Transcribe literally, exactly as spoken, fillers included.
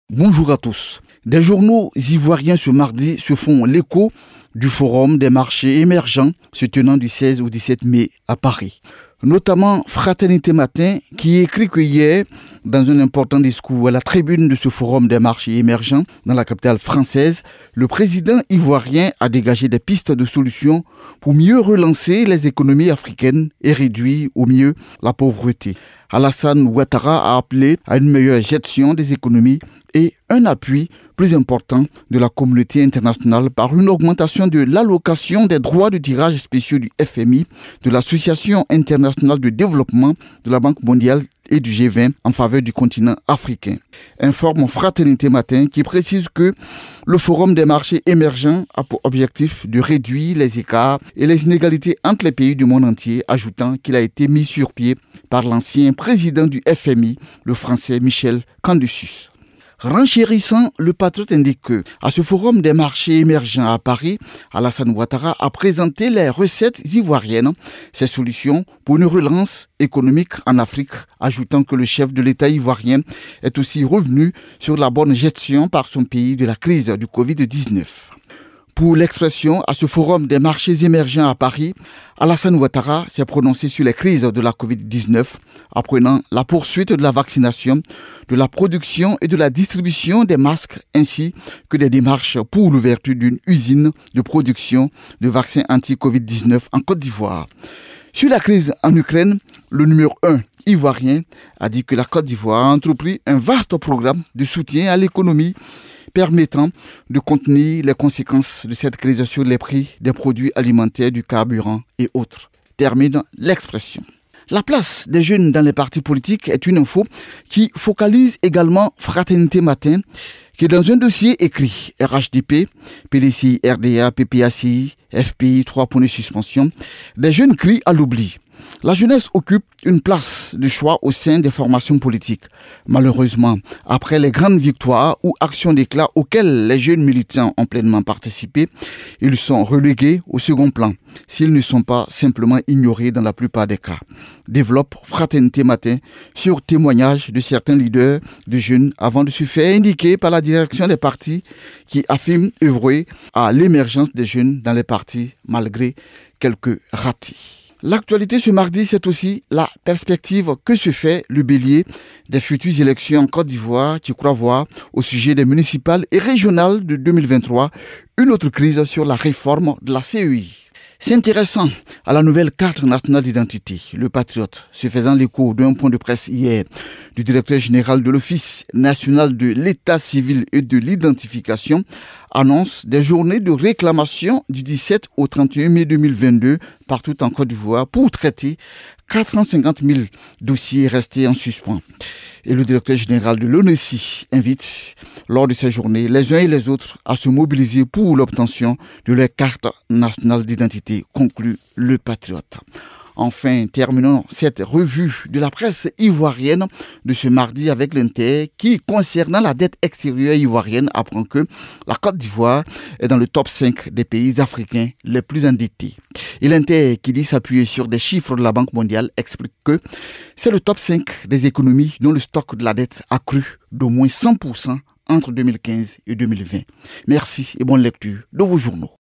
Bonjour à tous. Des journaux ivoiriens ce mardi se font l'écho du Forum des marchés émergents se tenant du seize au dix-sept mai à Paris. Notamment Fraternité Matin qui écrit que hier, dans un important discours à la tribune de ce Forum des marchés émergents dans la capitale française, le président ivoirien a dégagé des pistes de solutions pour mieux relancer les économies africaines et réduire au mieux la pauvreté. Alassane Ouattara a appelé à une meilleure gestion des économies et un appui plus important de la communauté internationale par une augmentation de l'allocation des droits de tirage spéciaux du F M I, de l'Association internationale de développement, de la Banque mondiale et du G vingt en faveur du continent africain. Informe Fraternité Matin qui précise que le Forum des marchés émergents a pour objectif de réduire les écarts et les inégalités entre les pays du monde entier, ajoutant qu'il a été mis sur pied par l'ancien président du F M I, le français Michel Canducius. Renchérissant, le Patriote indique que, à ce forum des marchés émergents à Paris, Alassane Ouattara a présenté les recettes ivoiriennes, ses solutions pour une relance économique en Afrique, ajoutant que le chef de l'État ivoirien est aussi revenu sur la bonne gestion par son pays de la crise du covid dix-neuf. Pour l'expression, à ce forum des marchés émergents à Paris, Alassane Ouattara s'est prononcé sur les crises de la covid dix-neuf, apprenant la poursuite de la vaccination, de la production et de la distribution des masques, ainsi que des démarches pour l'ouverture d'une usine de production de vaccins anti-covid dix-neuf en Côte d'Ivoire. Sur la crise en Ukraine, le numéro un ivoirien a dit que la Côte d'Ivoire a entrepris un vaste programme de soutien à l'économie permettant de contenir les conséquences de cette crise sur les prix des produits alimentaires, du carburant et autres. Termine l'expression. La place des jeunes dans les partis politiques est une info qui focalise également Fraternité Matin, qui dans un dossier écrit R H D P, P D C I, R D A, P P A C I, F P I, trois points de suspension, des jeunes crient à l'oubli. La jeunesse occupe une place de choix au sein des formations politiques. Malheureusement, après les grandes victoires ou actions d'éclat auxquelles les jeunes militants ont pleinement participé, ils sont relégués au second plan, s'ils ne sont pas simplement ignorés dans la plupart des cas. Développe Fraternité Matin sur témoignage de certains leaders de jeunes avant de se faire indiquer par la direction des partis qui affirment œuvrer à l'émergence des jeunes dans les partis malgré quelques ratés. L'actualité ce mardi, c'est aussi la perspective que se fait le bélier des futures élections en Côte d'Ivoire qui croit voir au sujet des municipales et régionales de deux mille vingt-trois une autre crise sur la réforme de la C E I. S'intéressant à la nouvelle carte nationale d'identité, le Patriote, se faisant l'écho d'un point de presse hier du directeur général de l'Office national de l'état civil et de l'identification, annonce des journées de réclamation du dix-sept au trente et un mai deux mille vingt-deux partout en Côte d'Ivoire pour traiter quatre cent cinquante mille dossiers restés en suspens. Et le directeur général de l'O N E C I invite, lors de ces journées, les uns et les autres à se mobiliser pour l'obtention de leur carte nationale d'identité, conclut le Patriote. Enfin, terminons cette revue de la presse ivoirienne de ce mardi avec l'Inter qui, concernant la dette extérieure ivoirienne, apprend que la Côte d'Ivoire est dans le top cinq des pays africains les plus endettés. Et l'Inter, qui dit s'appuyer sur des chiffres de la Banque mondiale, explique que c'est le top cinq des économies dont le stock de la dette a cru d'au moins cent pour cent entre deux mille quinze et deux mille vingt. Merci et bonne lecture de vos journaux.